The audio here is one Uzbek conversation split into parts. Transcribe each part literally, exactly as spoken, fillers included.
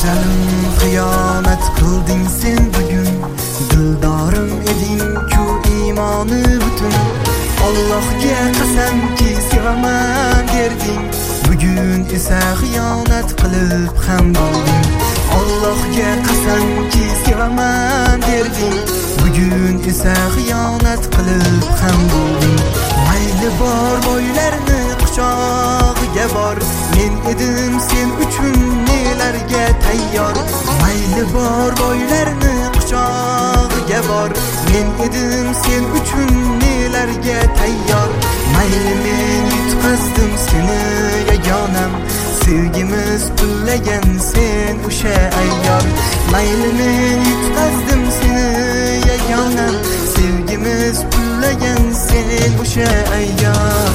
Güzelim xiyonat qilding sen bugun, dildorim eding-ku iymoni butun. Allohga qasamki sevaman derding, bugun esa xiyonat qilib ham bo'lding. Allohga qasamki sevaman derding, bugun esa xiyonat qilib ham bo'lding. Mayli bor boylarni quchog'iga bor, men edim sen uchun nelarga tayyor. Mayli bor boylarni quchog'iga bor, men edim sen uchun nelarga tayyor. Mayli men yutqazdim seni yagonam, sevgimiz pullagan sen o'sha ayyor. Mayli men yutqazdim seni yagonam, sevgimiz pullagan sen o'sha ayyor.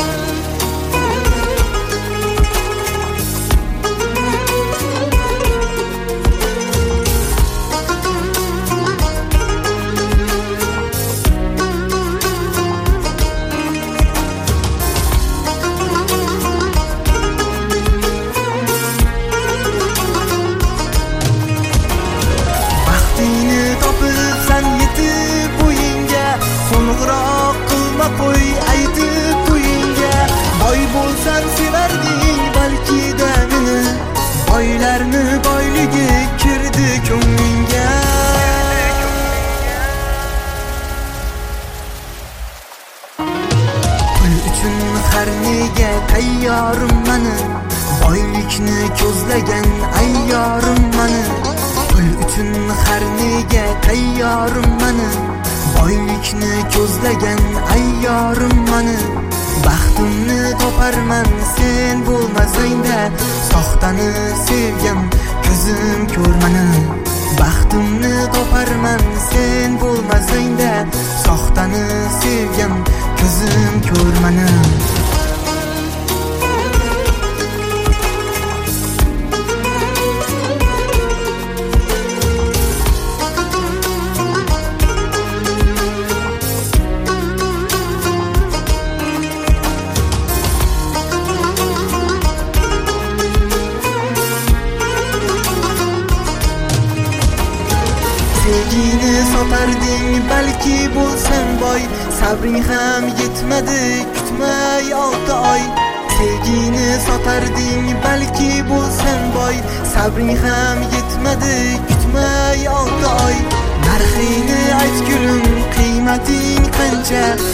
Qo'y aytib qo'yingga, boy bo'lsam sevarding balki da meni. Boylarni boyligi kirdi ko'nglingga. Pul uchun har nega tayyorim mani, boylikni ko'zlagan ayyorim mani. Pul uchun har nega tayyorim mani, boylikni ko'zlagan ayyorim mani. Baxtimni toparman sen bo'lmasangda, soxtani sevgan ko'zim ko'rmani. Baxtimni toparman sen bo'lmasangda, soxtani sevgan ko'zim ko'rmani. Sevgini sotarding balki bo'lsang boy, sabring ham yetmadi kutmay olti oy. Sevgini sotarding balki bo'lsang boy, sabring ham yetmadi kutmay olti oy. Narxini ayt gulim, qiymating qancha,